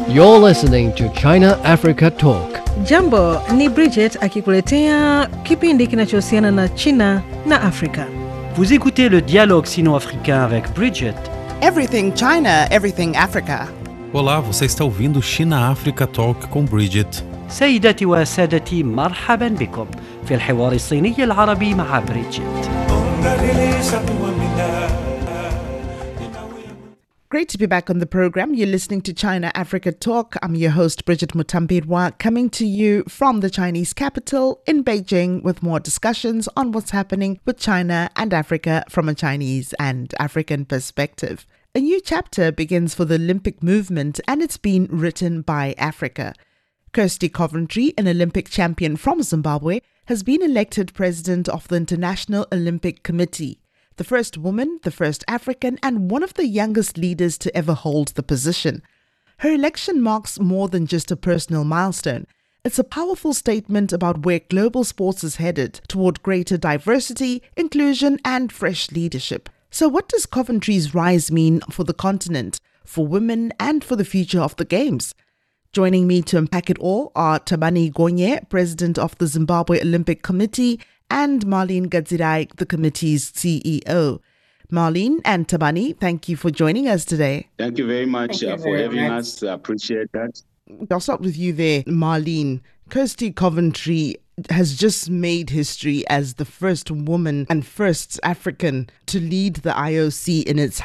You're listening to China Africa Talk. Jambo, ni Bridget akikuletea kipindi kinachohusiana na China na Afrika. Vous écoutez le dialogue sino-africain avec Bridget. Everything China, everything Africa. Olá, você está ouvindo China Africa Talk com Bridget. سيداتي وسادتي مرحبا بكم في الحوار الصيني العربي مع بريدجيت. Great to be back on the program. You're listening to China Africa Talk. I'm your host, Bridget Mutambirwa, coming to you from the Chinese capital in Beijing with more discussions on what's happening with China and Africa from a Chinese and African perspective. A new chapter begins for the Olympic movement, and it's been written by Africa. Kirsty Coventry, an Olympic champion from Zimbabwe, has been elected president of the International Olympic Committee. The first woman, the first African, and one of the youngest leaders to ever hold the position. Her election marks more than just a personal milestone. It's a powerful statement about where global sports is headed, toward greater diversity, inclusion, and fresh leadership. So what does Coventry's rise mean for the continent, for women, and for the future of the Games? Joining me to unpack it all are Thabani Gonye, president of the Zimbabwe Olympic Committee, and Marlene Gadzirai, the committee's CEO. Marlene and Thabani, thank you for joining us today. Thank you very much for having us. I appreciate that. I'll start with you there, Marlene. Kirsty Coventry has just made history as the first woman and first African to lead the IOC in its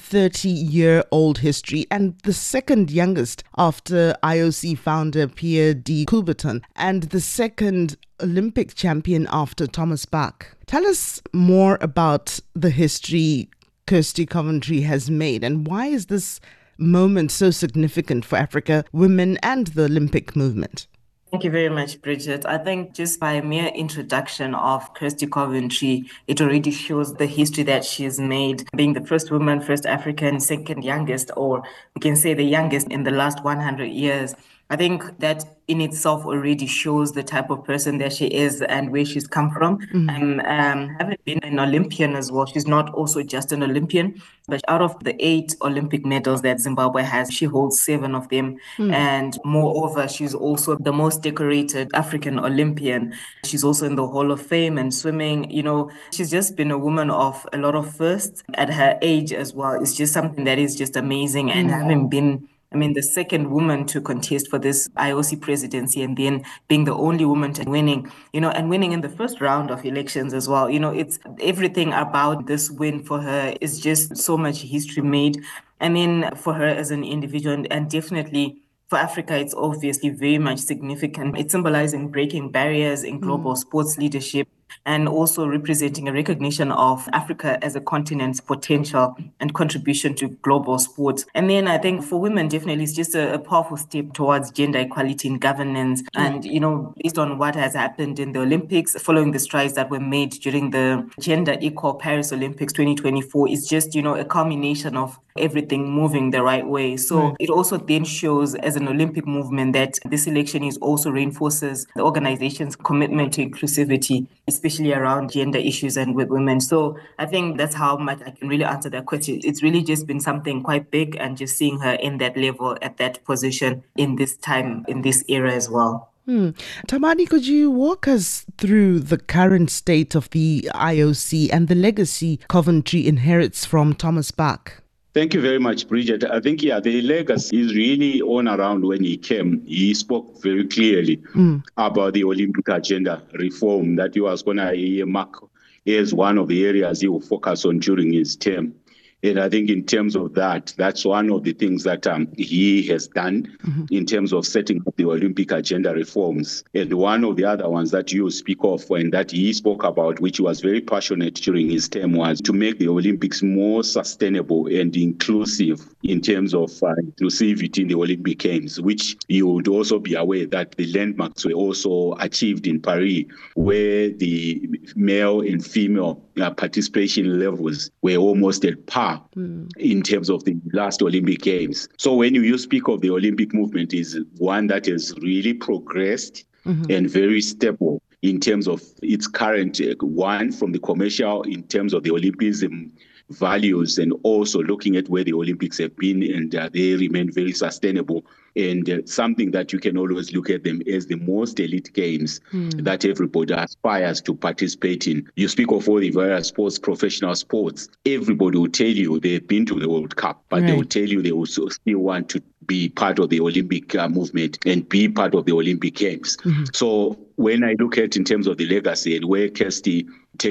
130-year-old history, and the second youngest after IOC founder Pierre de Coubertin, and the second Olympic champion after Thomas Bach. Tell us more about the history Kirsty Coventry has made, and why is this moment so significant for Africa, women, and the Olympic movement? Thank you very much, Bridget. I think just by mere introduction of Kirsty Coventry, it already shows the history that she has made, being the first woman, first African, second youngest, or we can say the youngest in the last 100 years. I think that in itself already shows the type of person that she is and where she's come from. And having been an Olympian as well, she's not also just an Olympian, but out of the 8 Olympic medals that Zimbabwe has, she holds 7 of them. And moreover, she's also the most decorated African Olympian. She's also in the Hall of Fame and swimming. You know, she's just been a woman of a lot of firsts at her age as well. It's just something that is just amazing. And having been the second woman to contest for this IOC presidency, and then being the only woman to winning, and winning in the first round of elections as well. It's everything about this win for her is just so much history made. For her as an individual, and definitely for Africa, it's obviously very much significant. It's symbolizing breaking barriers in global sports leadership, and also representing a recognition of Africa as a continent's potential and contribution to global sports. And then I think for women, definitely it's just a powerful step towards gender equality in governance. And, based on what has happened in the Olympics, following the strides that were made during the Gender Equal Paris Olympics 2024, it's just, a culmination of everything moving the right way. So it also then shows as an Olympic movement that this election is also reinforces the organization's commitment to inclusivity, especially around gender issues and with women. So I think that's how much I can really answer that question. It's really just been something quite big, and just seeing her in that level, at that position, in this time, in this era as well. Thabani, could you walk us through the current state of the IOC and the legacy Coventry inherits from Thomas Bach? Thank you very much, Bridget. I think, the legacy is really on around when he came. He spoke very clearly about the Olympic agenda reform that he was going to mark as one of the areas he will focus on during his term. And I think in terms of that, that's one of the things that he has done in terms of setting up the Olympic agenda reforms. And one of the other ones that you speak of and that he spoke about, which was very passionate during his term, was to make the Olympics more sustainable and inclusive in terms of inclusivity in the Olympic Games, which you would also be aware that the landmarks were also achieved in Paris, where the male and female participation levels were almost at par in terms of the last Olympic Games. So when you speak of the Olympic movement, is one that has really progressed and very stable in terms of its current one from the commercial, in terms of the Olympism values and also looking at where the Olympics have been, and they remain very sustainable. And something that you can always look at them as the most elite games that everybody aspires to participate in. You speak of all the various sports, professional sports. Everybody will tell you they've been to the World Cup, but they will tell you they also still want to be part of the Olympic movement and be part of the Olympic Games. So when I look at in terms of the legacy and where Kirsty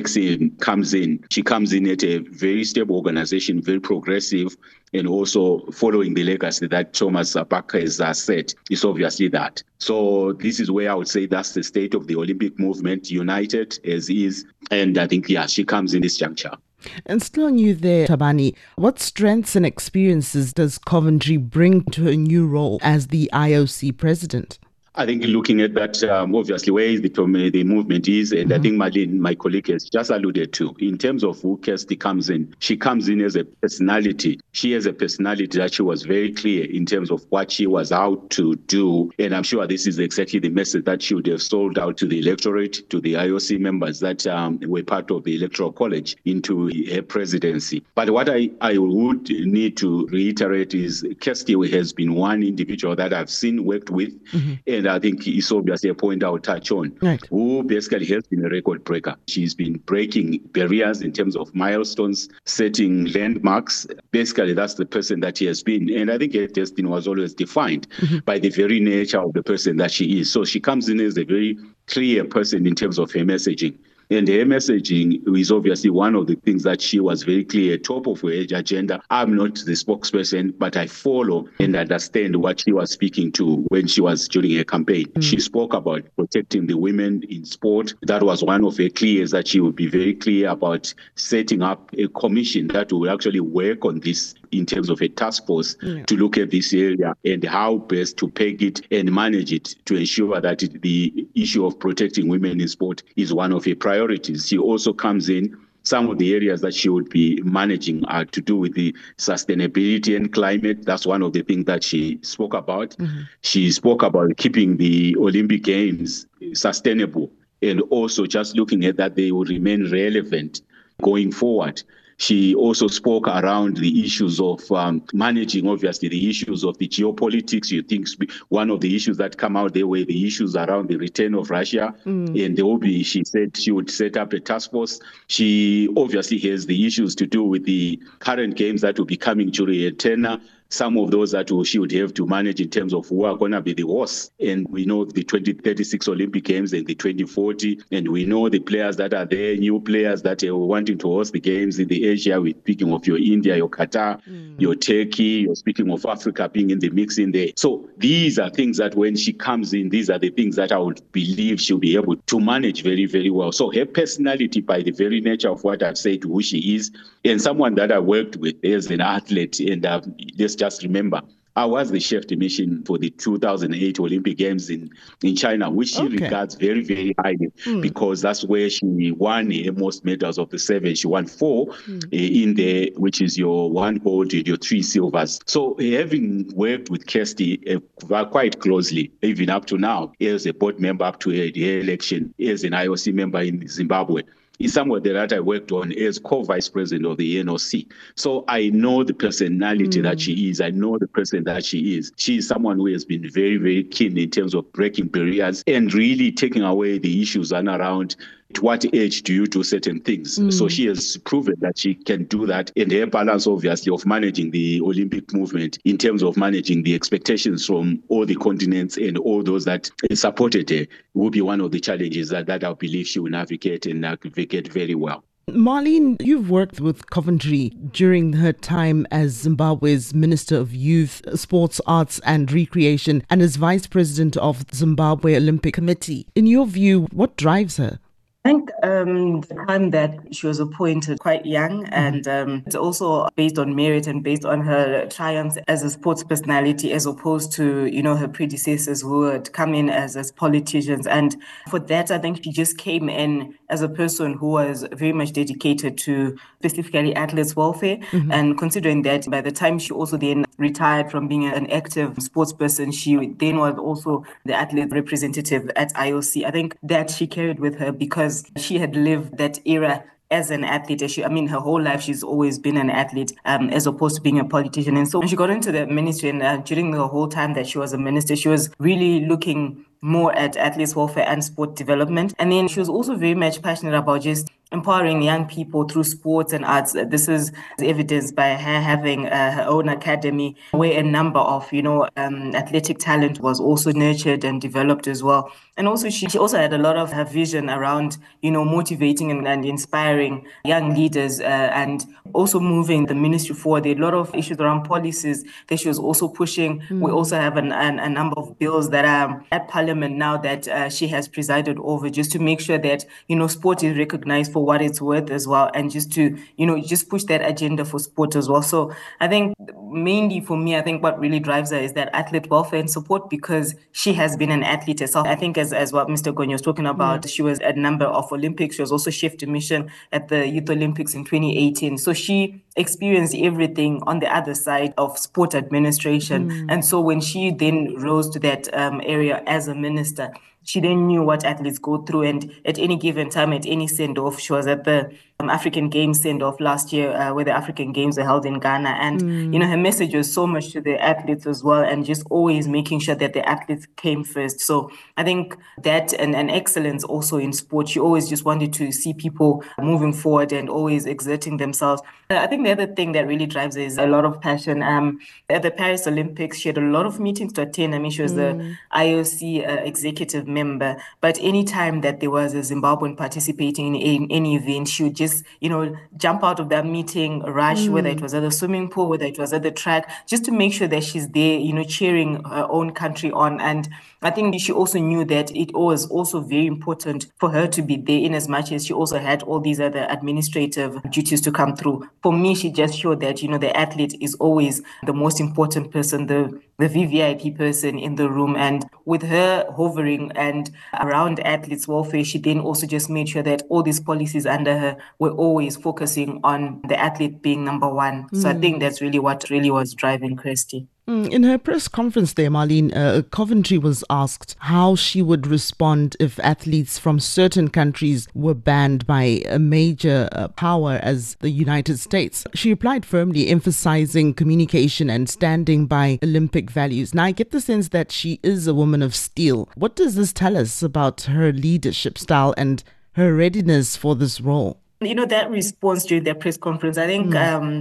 comes in, she comes in at a very stable organization, very progressive, and also following the legacy that Thomas Bach has set is obviously that. So this is where I would say that's the state of the Olympic movement, united as is. And I think, she comes in this juncture. And still on you there, Thabani, what strengths and experiences does Coventry bring to her new role as the IOC president? I think looking at that, obviously, where the movement is, and I think Marlene, my colleague, has just alluded to, in terms of who Kirsty comes in, she comes in as a personality. She has a personality that she was very clear in terms of what she was out to do. And I'm sure this is exactly the message that she would have sold out to the electorate, to the IOC members that were part of the Electoral College into her presidency. But what I would need to reiterate is Kirsty has been one individual that I've seen, worked with, and I think it's obviously a point I would touch on, who basically has been a record breaker. She's been breaking barriers in terms of milestones, setting landmarks. Basically, that's the person that she has been. And I think her destiny was always defined by the very nature of the person that she is. So she comes in as a very clear person in terms of her messaging. And her messaging is obviously one of the things that she was very clear, top of her agenda. I'm not the spokesperson, but I follow and understand what she was speaking to when she was during her campaign. She spoke about protecting the women in sport. That was one of her clears, that she would be very clear about setting up a commission that will actually work on this in terms of a task force to look at this area and how best to peg it and manage it to ensure that the issue of protecting women in sport is one of her priorities. She also comes in, some of the areas that she would be managing are to do with the sustainability and climate. That's one of the things that she spoke about. She spoke about keeping the Olympic Games sustainable and also just looking at that they will remain relevant going forward. She also spoke around the issues of managing, obviously, the issues of the geopolitics. You think one of the issues that come out there were the issues around the return of Russia. And there will be, she said she would set up a task force. She obviously has the issues to do with the current games that will be coming during her tenure. Some of those that she would have to manage in terms of who are going to be the hosts. And we know the 2036 Olympic Games and the 2040. And we know the players that are there, new players that are wanting to host the games in the Asia. We're speaking of your India, your Qatar, your Turkey. You're speaking of Africa being in the mix in there. So these are things that when she comes in, these are the things that I would believe she'll be able to manage very, very well. So her personality, by the very nature of what I've said, who she is, and someone that I worked with as an athlete, and just remember, I was the chef de mission for the 2008 Olympic Games in China, which she regards very, very highly because that's where she won most medals of the 7. She won 4 in there, which is your 1 gold and your 3 silvers. So having worked with Kirsty quite closely, even up to now, as a board member up to her election, as an IOC member in Zimbabwe, is someone that I worked on as co-vice president of the NOC. So I know the personality that she is. I know the person that she is. She is someone who has been very, very keen in terms of breaking barriers and really taking away the issues and around at what age do you do certain things. So she has proven that she can do that. And her balance, obviously, of managing the Olympic movement in terms of managing the expectations from all the continents and all those that supported her will be one of the challenges that I believe she will navigate very well. Marlene, you've worked with Coventry during her time as Zimbabwe's Minister of Youth, Sports, Arts and Recreation and as Vice President of the Zimbabwe Olympic Committee. In your view, what drives her? I think the time that she was appointed quite young, and it's also based on merit and based on her triumphs as a sports personality, as opposed to, her predecessors who had come in as politicians. And for that, I think she just came in as a person who was very much dedicated to specifically athletes' welfare. And considering that by the time she also then retired from being an active sports person, she then was also the athlete representative at IOC. I think that she carried with her because she had lived that era as an athlete. Her whole life she's always been an athlete, as opposed to being a politician. And so when she got into the ministry, and during the whole time that she was a minister, she was really looking more at athletes' welfare and sport development. And then she was also very much passionate about just empowering young people through sports and arts. This is evidenced by her having her own academy where a number of, athletic talent was also nurtured and developed as well. And also she also had a lot of her vision around, motivating and inspiring young leaders and also moving the ministry forward. There are a lot of issues around policies that she was also pushing. We also have a number of bills that are at Parliament now that she has presided over, just to make sure that, sport is recognized for what it's worth as well, and just to, just push that agenda for sport as well. So I think mainly for me, I think what really drives her is that athlete welfare and support, because she has been an athlete herself. I think as what Mr. Gonyo was talking about, she was at a number of Olympics. She was also chef de mission at the Youth Olympics in 2018. So she experienced everything on the other side of sport administration. And so when she then rose to that area as a minister, she then knew what athletes go through. And at any given time, at any send-off, she was at the African Games send-off last year, where the African Games were held in Ghana. And, her message was so much to the athletes as well, and just always making sure that the athletes came first. So I think that and excellence also in sport, she always just wanted to see people moving forward and always exerting themselves. I think the other thing that really drives her is a lot of passion. At the Paris Olympics, she had a lot of meetings to attend. She was the IOC executive member, but anytime that there was a Zimbabwean participating in any event, she would just, jump out of that meeting, rush, whether it was at the swimming pool, whether it was at the track, just to make sure that she's there, cheering her own country on. And I think she also knew that it was also very important for her to be there, in as much as she also had all these other administrative duties to come through. For me, she just showed that, the athlete is always the most important person, the VVIP person in the room. And with her hovering and around athletes' welfare, she then also just made sure that all these policies under her were always focusing on the athlete being number one. So I think that's really what really was driving Christy. In her press conference there, Marlene, Coventry was asked how she would respond if athletes from certain countries were banned by a major power as the United States. She replied firmly, emphasizing communication and standing by Olympic values. Now, I get the sense that she is a woman of steel. What does this tell us about her leadership style and her readiness for this role? That response during their press conference, I think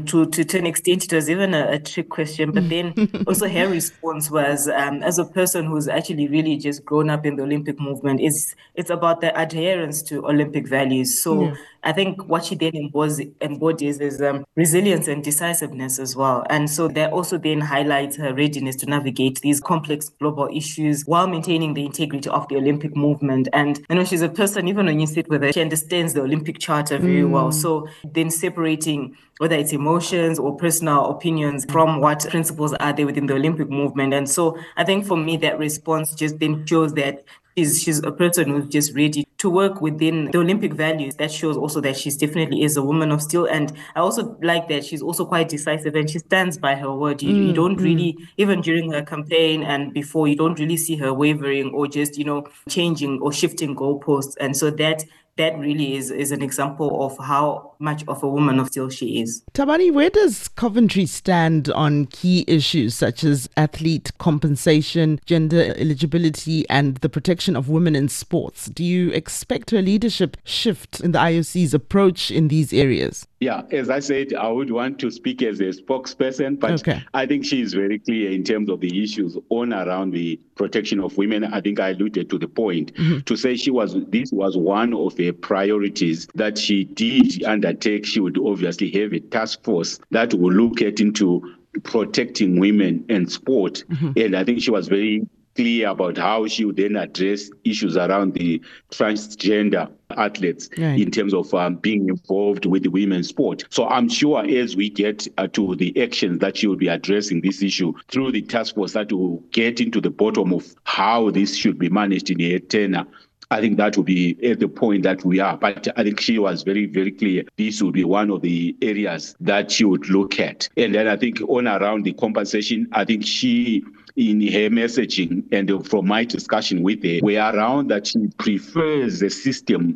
to an extent it was even a trick question, but then also her response was, as a person who's actually really just grown up in the Olympic movement, it's about the adherence to Olympic values. So I think what she then embodies is resilience and decisiveness as well. And so that also then highlights her readiness to navigate these complex global issues while maintaining the integrity of the Olympic movement. And, she's a person, even when you sit with her, she understands the Olympic Charter very well. So then separating whether it's emotions or personal opinions from what principles are there within the Olympic movement. And so I think for me, that response just then shows that she's a person who's just ready to work within the Olympic values. That shows also that she's definitely is a woman of steel. And I also like that she's also quite decisive and she stands by her word. You don't really, even during her campaign and before, you don't really see her wavering or just, changing or shifting goalposts. And so that really is an example of how much of a woman of steel she is. Tabani, where does Coventry stand on key issues such as athlete compensation, gender eligibility, and the protection of women in sports? Do you expect her leadership shift in the IOC's approach in these areas? Yeah, as I said, I would want to speak as a spokesperson, but I think she is very clear in terms of the issues on around the protection of women. I think I alluded to the point to say this was one of the priorities that she did undertake. She would obviously have a task force that will look into protecting women in sport. And I think she was very clear about how she would then address issues around the transgender athletes in terms of being involved with the women's sport. So I'm sure as we get to the actions that she will be addressing this issue through the task force that will get into the bottom of how this should be managed in a tenor, I think that will be at the point that we are. But I think she was very, very clear. This would be one of the areas that she would look at. And then I think on around the compensation, I think she, in her messaging and from my discussion with her, were around that she prefers a system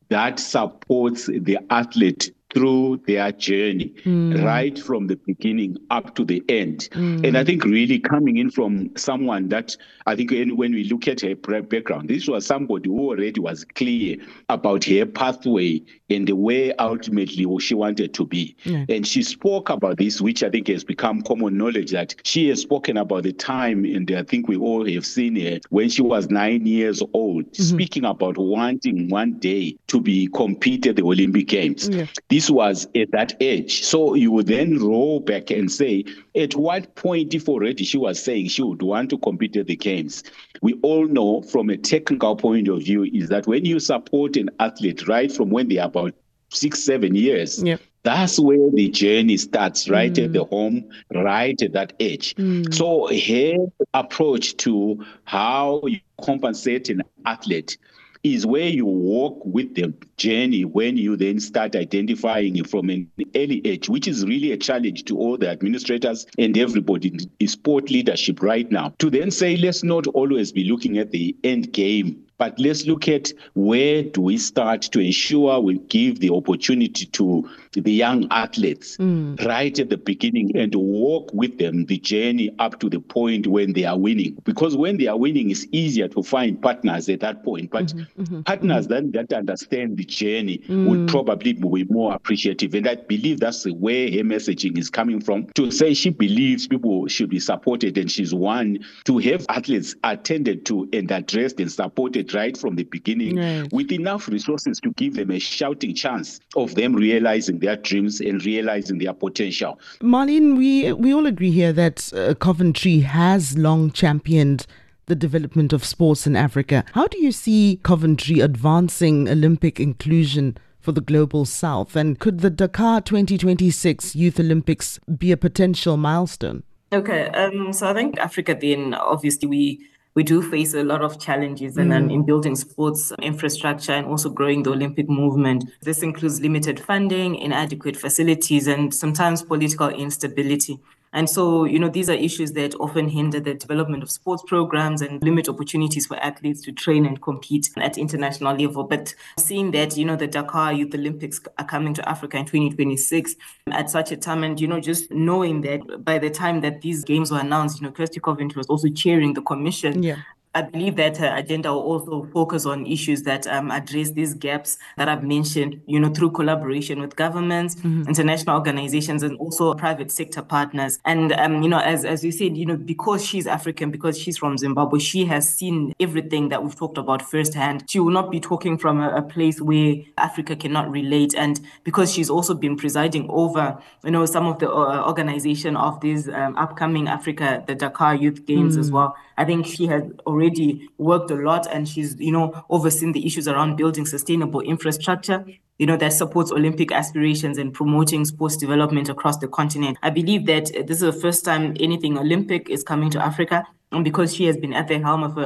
that supports the athlete through their journey, right from the beginning up to the end. And I think really coming in from someone that, I think when we look at her background, this was somebody who already was clear about her pathway and the way ultimately she wanted to be. And she spoke about this, which I think has become common knowledge, that she has spoken about the time, and I think we all have seen her when she was 9 years old, speaking about wanting one day to be compete at the Olympic Games. This was at that age. So you would then roll back and say, at what point, if already she was saying she would want to compete at the Games, we all know from a technical point of view is that when you support an athlete right from when they are about 6-7 years, that's where the journey starts, right at the home, right at that age. So her approach to how you compensate an athlete is where you walk with the journey when you then start identifying it from an early age, which is really a challenge to all the administrators and everybody in sport leadership right now. To then say, let's not always be looking at the end game, but let's look at where do we start to ensure we give the opportunity to the young athletes right at the beginning and walk with them the journey up to the point when they are winning. Because when they are winning, it's easier to find partners at that point. But partners that understand the journey would probably be more appreciative. And I believe that's where her messaging is coming from, to say she believes people should be supported, and she's one to have athletes attended to and addressed and supported right from the beginning with enough resources to give them a shouting chance of them realizing their dreams and realizing their potential. Marlene, we all agree here that Coventry has long championed the development of sports in Africa. How do you see Coventry advancing Olympic inclusion for the global south? And could the Dakar 2026 Youth Olympics be a potential milestone? Okay, so I think Africa then, obviously, we do face a lot of challenges in building sports infrastructure and also growing the Olympic movement. This includes limited funding, inadequate facilities, and sometimes political instability. And so, these are issues that often hinder the development of sports programs and limit opportunities for athletes to train and compete at international level. But seeing that, the Dakar Youth Olympics are coming to Africa in 2026 at such a time, and, just knowing that by the time that these games were announced, Kirsty Coventry was also chairing the commission. I believe that her agenda will also focus on issues that address these gaps that I've mentioned, through collaboration with governments, international organizations, and also private sector partners. And, as you said, because she's African, because she's from Zimbabwe, she has seen everything that we've talked about firsthand. She will not be talking from a place where Africa cannot relate. And because she's also been presiding over, some of the organization of these upcoming Africa, the Dakar Youth Games as well, I think she has already worked a lot, and she's, overseen the issues around building sustainable infrastructure, that supports Olympic aspirations and promoting sports development across the continent. I believe that this is the first time anything Olympic is coming to Africa. And because she has been at the helm of the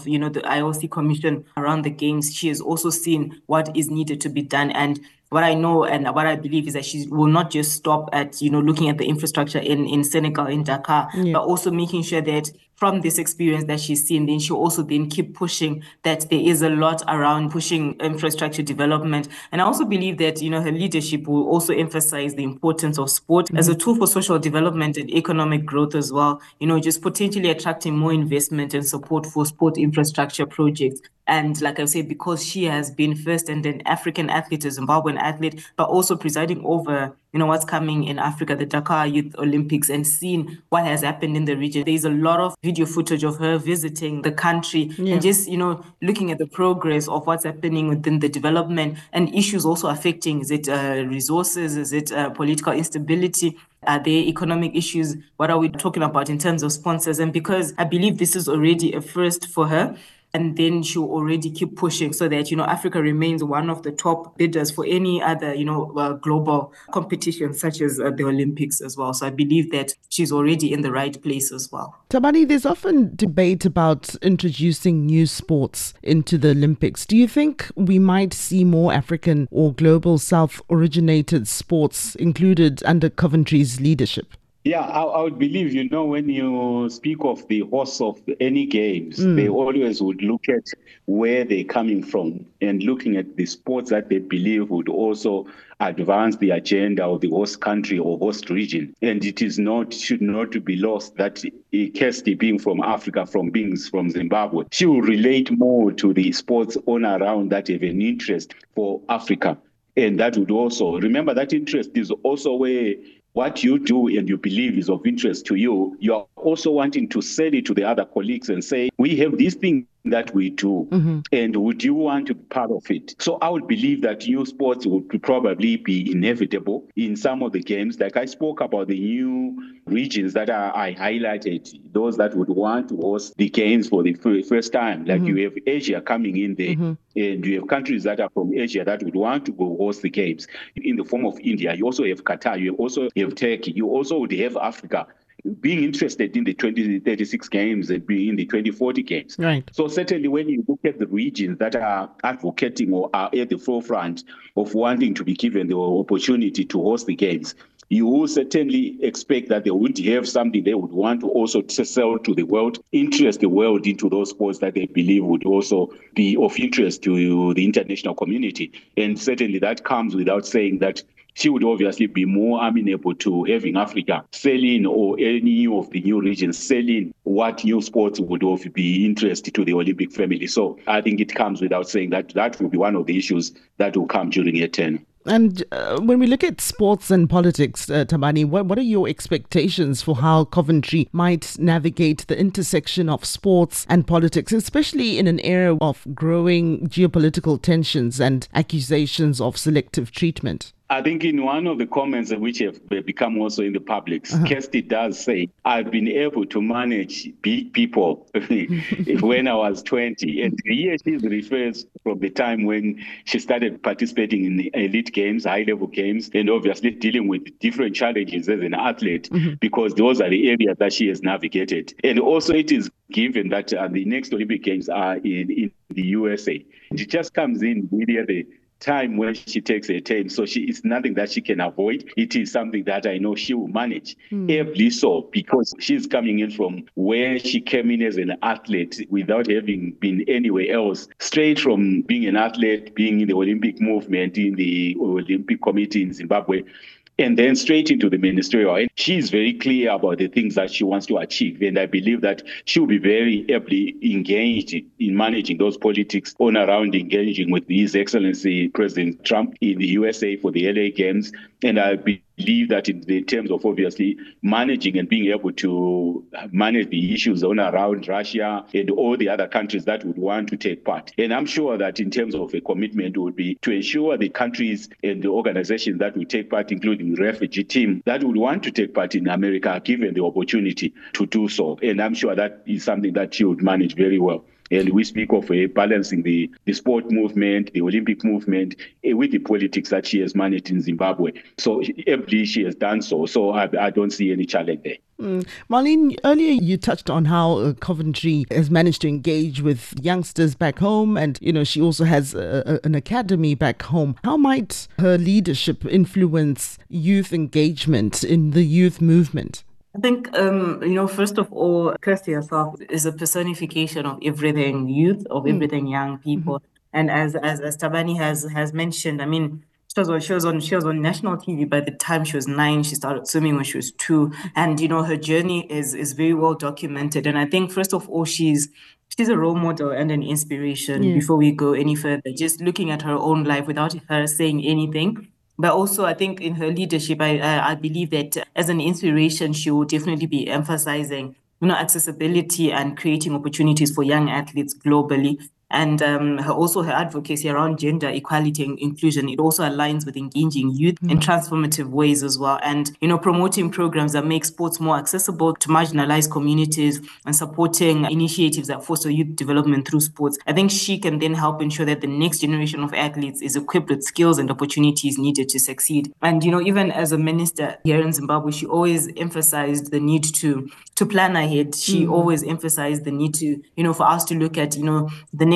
IOC Commission around the Games, she has also seen what is needed to be done. And what I know and what I believe is that she will not just stop at, looking at the infrastructure in Senegal, in Dakar, but also making sure that from this experience that she's seen, then she'll also then keep pushing that there is a lot around pushing infrastructure development. And I also believe that, her leadership will also emphasize the importance of sport as a tool for social development and economic growth as well, just potentially attracting more investment and support for sport infrastructure projects. And like I said, because she has been first and an African athlete, a Zimbabwean athlete, but also presiding over, what's coming in Africa, the Dakar Youth Olympics, and seeing what has happened in the region. There's a lot of video footage of her visiting the country and just, looking at the progress of what's happening within the development and issues also affecting, is it resources, is it political instability? Are there economic issues? What are we talking about in terms of sponsors? And because I believe this is already a first for her, and then she'll already keep pushing so that, Africa remains one of the top bidders for any other, global competition such as the Olympics as well. So I believe that she's already in the right place as well. Tabani, there's often debate about introducing new sports into the Olympics. Do you think we might see more African or global South-originated sports included under Coventry's leadership? Yeah, I would believe, when you speak of the hosts of any games, they always would look at where they're coming from and looking at the sports that they believe would also advance the agenda of the host country or host region. And should not be lost that Kirsty being from Africa, being from Zimbabwe, she will relate more to the sports on around that have an interest for Africa. And that would also, remember that interest is also where what you do and you believe is of interest to you, you're also wanting to sell it to the other colleagues and say, we have this thing that we do, and would you want to be part of it? So I would believe that new sports would probably be inevitable in some of the games. Like I spoke about the new regions that I highlighted, those that would want to host the games for the first time. Like you have Asia coming in there, and you have countries that are from Asia that would want to go host the games. In the form of India, you also have Qatar, you also have Turkey, you also would have Africa being interested in the 2036 games and being in the 2040 games. Right. So certainly when you look at the regions that are advocating or are at the forefront of wanting to be given the opportunity to host the games, you will certainly expect that they would have something they would want to also sell to the world, interest the world into those sports that they believe would also be of interest to the international community. And certainly that comes without saying that she would obviously be more amenable to having Africa selling, or any of the new regions selling what new sports would be interested to the Olympic family. So I think it comes without saying that that will be one of the issues that will come during her tenure. And when we look at sports and politics, Thabani, what are your expectations for how Coventry might navigate the intersection of sports and politics, especially in an era of growing geopolitical tensions and accusations of selective treatment? I think in one of the comments which have become also in the public, Kirsty does say, I've been able to manage big people when I was 20. And here she refers from the time when she started participating in the elite games, high-level games, and obviously dealing with different challenges as an athlete, because those are the areas that she has navigated. And also it is given that the next Olympic Games are in the USA. It just comes in really at the time when she takes her turn. So it's nothing that she can avoid. It is something that I know she will manage. Ably so, because she's coming in from where she came in as an athlete without having been anywhere else, straight from being an athlete, being in the Olympic movement, in the Olympic Committee in Zimbabwe, and then straight into the ministerial. And she's very clear about the things that she wants to achieve. And I believe that she will be very ably engaged in managing those politics on around engaging with His Excellency President Trump in the USA for the LA Games. And I believe that in the terms of obviously managing and being able to manage the issues on around Russia and all the other countries that would want to take part. And I'm sure that in terms of a commitment would be to ensure the countries and the organizations that would take part, including the refugee team, that would want to take part in America, are given the opportunity to do so. And I'm sure that is something that she would manage very well. And we speak of balancing the sport movement, the Olympic movement, with the politics that she has managed in Zimbabwe. So ably she has done so. So I don't see any challenge there. Marlene, earlier you touched on how Coventry has managed to engage with youngsters back home, and she also has an academy back home. How might her leadership influence youth engagement in the youth movement? I think, first of all, Kirsty herself is a personification of everything youth, of everything young people. And as Thabani has mentioned, I mean, she was on national TV by the time she was 9. She started swimming when she was 2. And, her journey is very well documented. And I think, first of all, she's a role model and an inspiration before we go any further, just looking at her own life without her saying anything. But also, I think in her leadership, I believe that as an inspiration, she will definitely be emphasizing, accessibility and creating opportunities for young athletes globally. And her advocacy around gender equality and inclusion, it also aligns with engaging youth in transformative ways as well. And, promoting programs that make sports more accessible to marginalized communities and supporting initiatives that foster youth development through sports. I think she can then help ensure that the next generation of athletes is equipped with skills and opportunities needed to succeed. And, even as a minister here in Zimbabwe, she always emphasized the need to plan ahead. She always emphasized the need to, for us to look at, the next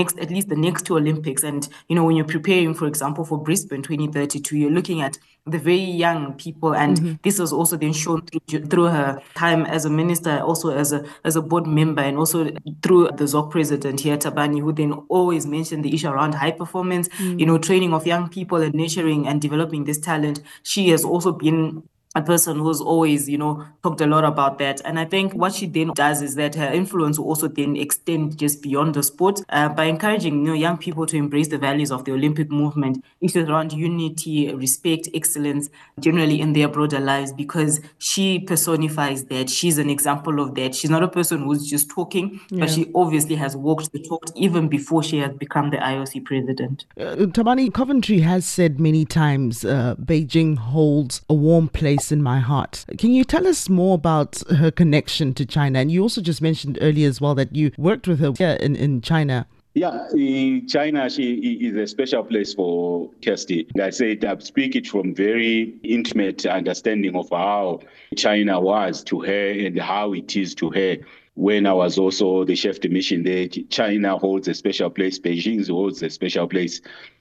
at least the next two Olympics. And, when you're preparing, for example, for Brisbane 2032, you're looking at the very young people. And this was also then shown through her time as a minister, also as a board member, and also through the ZOC president here, Tabani, who then always mentioned the issue around high performance, training of young people and nurturing and developing this talent. She has also been a person who's always, talked a lot about that. And I think what she then does is that her influence will also then extend just beyond the sport by encouraging, young people to embrace the values of the Olympic movement, issues around unity, respect, excellence, generally in their broader lives, because she personifies that. She's an example of that. She's not a person who's just talking, but she obviously has walked the talk even before she has become the IOC president. Tabani, Coventry has said many times Beijing holds a warm place in my heart. Can you tell us more about her connection to China? And you also just mentioned earlier as well that you worked with her here in China. Yeah, China, she is a special place for Kirsty. I said I speak it from very intimate understanding of how China was to her and how it is to her. When I was also the chef de mission there, China holds a special place, Beijing holds a special place.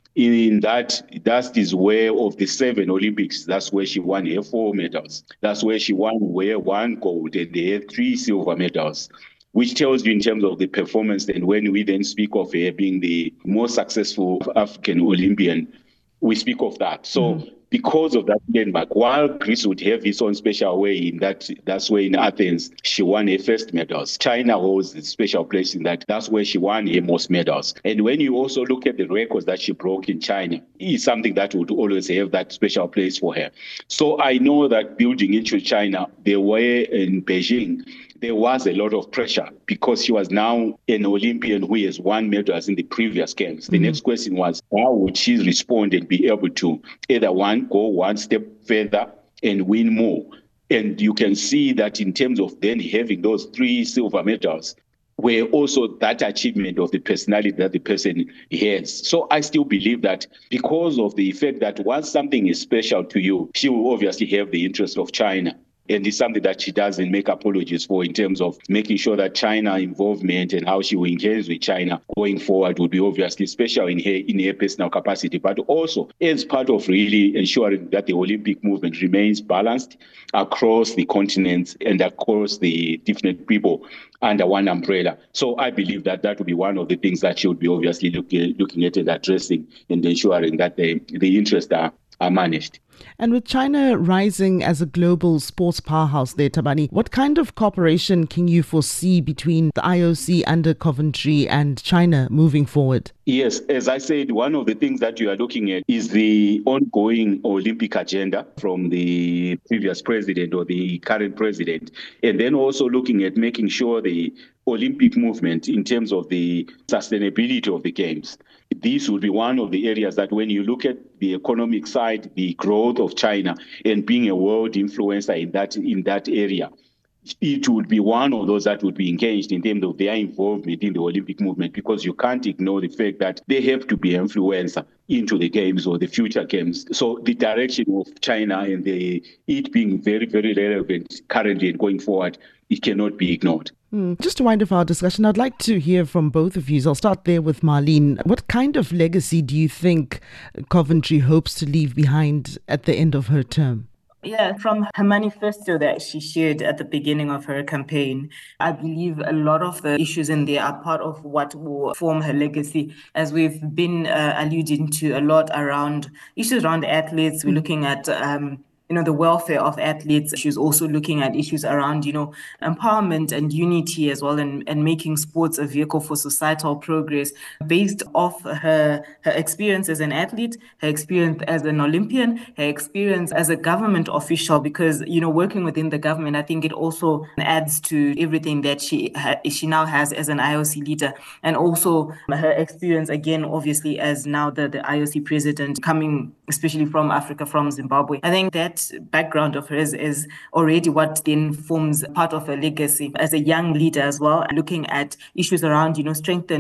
In that is where of the 7 Olympics, that's where she won her 4 medals. That's where she won 1 gold and they had 3 silver medals, which tells you in terms of the performance. And when we then speak of her being the most successful African Olympian, we speak of that. So because of that landmark, while Greece would have its own special way in that's where in Athens she won her first medals. China holds a special place in that's where she won her most medals. And when you also look at the records that she broke in China, it's something that would always have that special place for her. So I know that building into China, there were in Beijing, there was a lot of pressure because she was now an Olympian who has won medals in the previous games. The next question was, how would she respond and be able to either go one step further and win more? And you can see that in terms of then having those 3 silver medals, were also that achievement of the personality that the person has. So I still believe that because of the fact that once something is special to you, she will obviously have the interest of China. And it's something that she doesn't make apologies for in terms of making sure that China involvement and how she will engage with China going forward would be obviously special in her personal capacity, but also as part of really ensuring that the Olympic movement remains balanced across the continents and across the different people under one umbrella. So I believe that would be one of the things that she would be obviously looking at and addressing and ensuring that the interests are managed. And with China rising as a global sports powerhouse there, Tabani, what kind of cooperation can you foresee between the IOC under Coventry and China moving forward? Yes, as I said, one of the things that you are looking at is the ongoing Olympic agenda from the previous president or the current president, and then also looking at making sure the Olympic movement in terms of the sustainability of the games. This will be one of the areas that when you look at the economic side, the growth of China and being a world influencer in that area, it would be one of those that would be engaged in terms of their involvement in the Olympic movement, because you can't ignore the fact that they have to be an influencer into the games or the future games. So the direction of China and it being very, very relevant currently and going forward, it cannot be ignored. Just to wind up our discussion, I'd like to hear from both of you. So I'll start there with Marlene. What kind of legacy do you think Coventry hopes to leave behind at the end of her term? Yeah, from her manifesto that she shared at the beginning of her campaign, I believe a lot of the issues in there are part of what will form her legacy, as we've been alluding to a lot around issues around athletes. We're looking at the welfare of athletes. She's also looking at issues around, empowerment and unity as well, and making sports a vehicle for societal progress based off her experience as an athlete, her experience as an Olympian, her experience as a government official, because, working within the government, I think it also adds to everything that she now has as an IOC leader, and also her experience, again, obviously, as now the IOC president, coming especially from Africa, from Zimbabwe. I think that background of hers is already what then forms part of her legacy as a young leader as well, looking at issues around, strengthened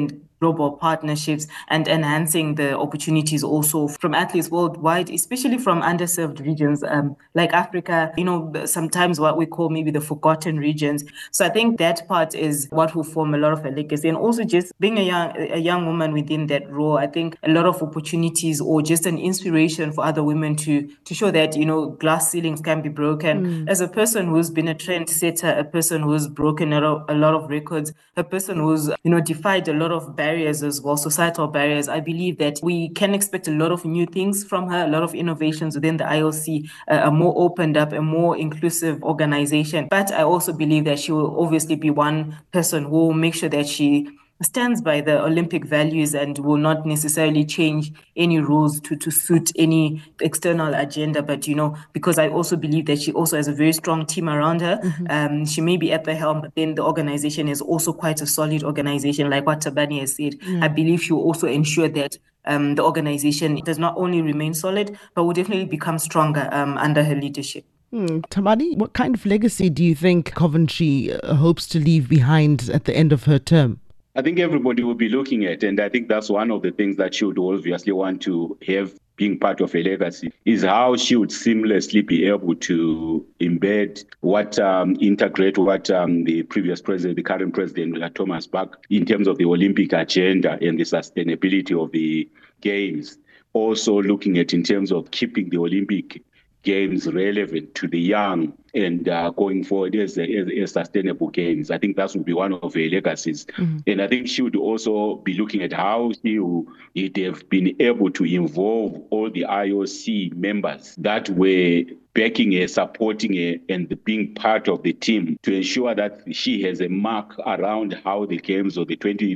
global partnerships and enhancing the opportunities also from athletes worldwide, especially from underserved regions like Africa, sometimes what we call maybe the forgotten regions. So I think that part is what will form a lot of a legacy. And also just being a young woman within that role, I think a lot of opportunities or just an inspiration for other women to show that, glass ceilings can be broken. As a person who's been a trendsetter, a person who's broken a lot of records, a person who's, defied a lot of barriers as well, societal barriers, I believe that we can expect a lot of new things from her, a lot of innovations within the IOC, a more opened up, a more inclusive organization. But I also believe that she will obviously be one person who will make sure that she stands by the Olympic values and will not necessarily change any rules to suit any external agenda. But, because I also believe that she also has a very strong team around her. She may be at the helm, but then the organization is also quite a solid organization, like what Thabani has said. I believe she will also ensure that the organization does not only remain solid, but will definitely become stronger under her leadership. Thabani, what kind of legacy do you think Coventry hopes to leave behind at the end of her term? I think everybody will be looking at, and I think that's one of the things that she would obviously want to have being part of a legacy, is how she would seamlessly be able to embed integrate what the previous president, the current president, Thomas Bach, in terms of the Olympic agenda and the sustainability of the Games. Also looking at in terms of keeping the Olympic Games relevant to the young and going forward as sustainable games. I think that would be one of her legacies. And I think she would also be looking at how she would have been able to involve all the IOC members that were backing her, supporting her, and being part of the team to ensure that she has a mark around how the games of the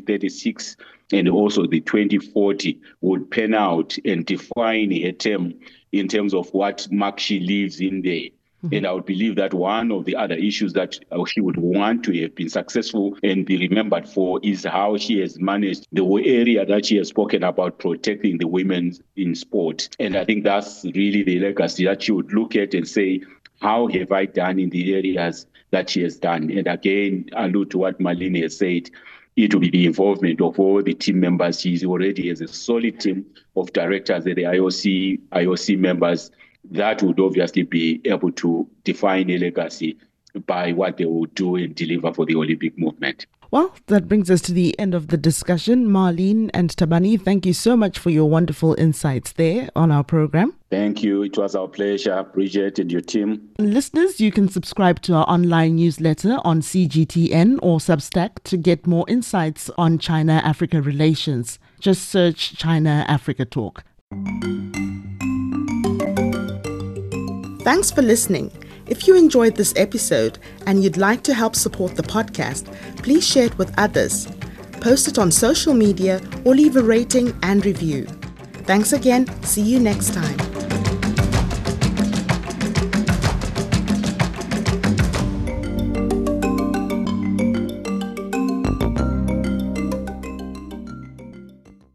2036 and also the 2040 would pan out and define her term in terms of what mark she leaves in there. And I would believe that one of the other issues that she would want to have been successful and be remembered for is how she has managed the area that she has spoken about, protecting the women in sport. And I think that's really the legacy that she would look at and say, how have I done in the areas that she has done? And again, allude to what Marlene has said, it will be the involvement of all the team members. She already has a solid team of directors at the IOC members that would obviously be able to define a legacy by what they will do and deliver for the Olympic movement. Well, that brings us to the end of the discussion. Marlene and Thabani, thank you so much for your wonderful insights there on our program. Thank you. It was our pleasure, Bridget and your team. Listeners, you can subscribe to our online newsletter on CGTN or Substack to get more insights on China-Africa relations. Just search China-Africa Talk. Thanks for listening. If you enjoyed this episode and you'd like to help support the podcast, please share it with others. Post it on social media or leave a rating and review. Thanks again. See you next time.